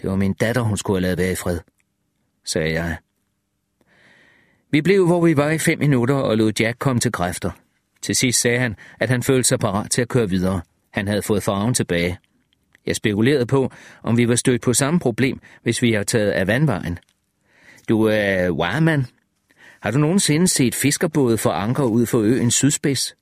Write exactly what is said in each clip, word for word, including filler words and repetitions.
Det var min datter, hun skulle have ladet være i fred, sagde jeg. Vi blev, hvor vi var i fem minutter og lod Jack komme til kræfter. Til sidst sagde han, at han følte sig parat til at køre videre. Han havde fået farven tilbage. Jeg spekulerede på, om vi var stødt på samme problem, hvis vi havde taget af vandvejen. Du er øh, wireman. Har du nogensinde set fiskerbåde for anker ud for øens sydspids?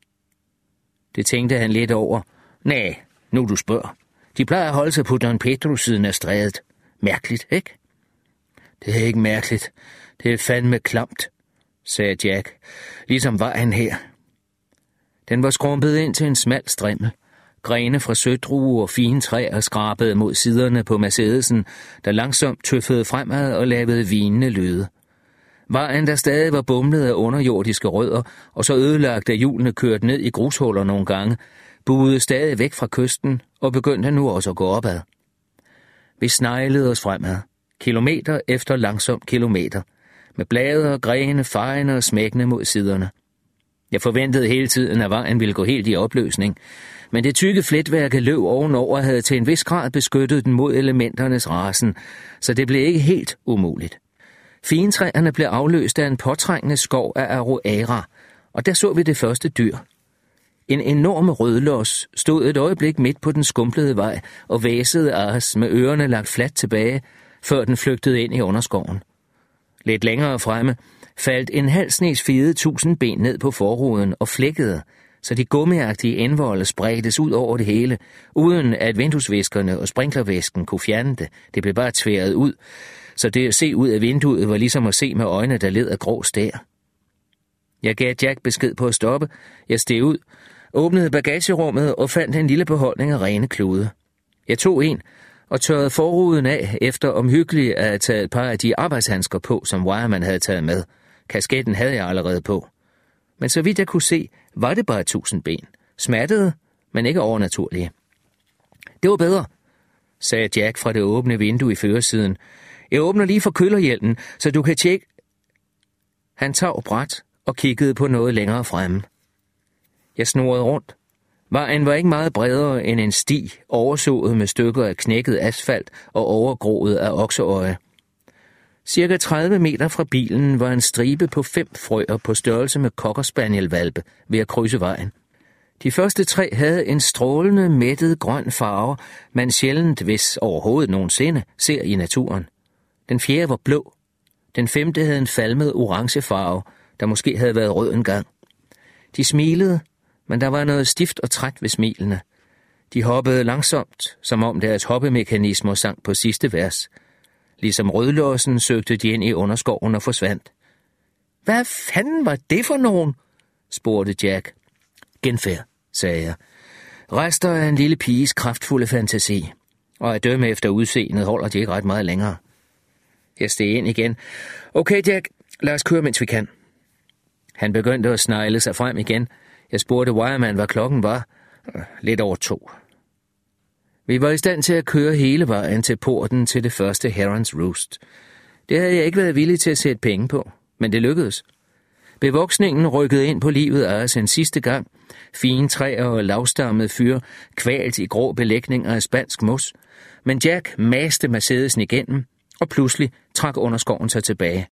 Det tænkte han lidt over. Næh, nu du spørger. De plejer at holde sig på Don Pedro-siden af strædet. Mærkeligt, ikke? Det er ikke mærkeligt. Det er fandme klamt, sagde Jack, ligesom vejen her. Den var skrumpet ind til en smal strimmel. Grene fra sødruer og fine træer skrabede mod siderne på Mercedesen, der langsomt tøffede fremad og lavede vinende lyde. Vejen, der stadig var bumlet af underjordiske rødder, og så ødelagt af hjulene kørt ned i grushuller nogle gange, buede stadig væk fra kysten og begyndte nu også at gå opad. Vi sneglede os fremad, kilometer efter langsom kilometer, med blade og grene, fejende og smækkende mod siderne. Jeg forventede hele tiden, at vejen ville gå helt i opløsning, men det tykke fletværk af løv ovenover havde til en vis grad beskyttet den mod elementernes rasen, så det blev ikke helt umuligt. Fintræerne blev afløst af en påtrængende skov af aroara, og der så vi det første dyr. En enorm rødlos stod et øjeblik midt på den skumplede vej og væsede af os med ørerne lagt fladt tilbage, før den flygtede ind i underskoven. Lidt længere fremme faldt en halv snes fede tusind ben ned på forruden og flækkede, så de gummiagtige indvolde spredtes ud over det hele, uden at vinduesviskerne og sprinklervæsken kunne fjerne det. Det blev bare tværet ud, så det at se ud af vinduet var ligesom at se med øjne, der led af grå stær. Jeg gav Jack besked på at stoppe. Jeg steg ud, åbnede bagagerummet og fandt en lille beholdning af rene klude. Jeg tog en og tørrede forruden af, efter omhyggeligt at have taget et par af de arbejdshandsker på, som wireman havde taget med. Kasketten havde jeg allerede på. Men så vidt jeg kunne se, var det bare et tusind ben. Smattede, men ikke overnaturlige. Det var bedre, sagde Jack fra det åbne vindue i førersiden. Jeg åbner lige for kølerhjelmen, så du kan tjekke. Han tog bræt og kiggede på noget længere fremme. Jeg snurrede rundt. Vejen var ikke meget bredere end en sti, oversået med stykker af knækket asfalt og overgroet af okseøje. Cirka tredive meter fra bilen var en stribe på fem frøer på størrelse med cockerspanielvalpe ved at krydse vejen. De første tre havde en strålende, mættet grøn farve, man sjældent, hvis overhovedet nogensinde, ser i naturen. Den fjerde var blå. Den femte havde en falmet orange farve, der måske havde været rød engang. De smilede, men der var noget stift og træt ved smilene. De hoppede langsomt, som om deres hoppemekanismer sank på sidste vers. Ligesom rødlåsen søgte de ind i underskoven og forsvandt. Hvad fanden var det for nogen? spurgte Jack. Genfærd, sagde jeg. Rester af en lille piges kraftfulde fantasi, og at dømme efter udseendet holder de ikke ret meget længere. Jeg steg ind igen. Okay, Jack, lad os køre, mens vi kan. Han begyndte at snegle sig frem igen. Jeg spurgte wireman, hvad klokken var. Lidt over to. Vi var i stand til at køre hele vejen til porten til det første Heron's Roost. Det havde jeg ikke været villig til at sætte penge på, men det lykkedes. Bevoksningen rykkede ind på livet af os en sidste gang. Fine træer og lavstammede fyr, kvalt i grå belægning af spansk mos. Men Jack maste Mercedesen igennem, og pludselig trak underskoven sig tilbage.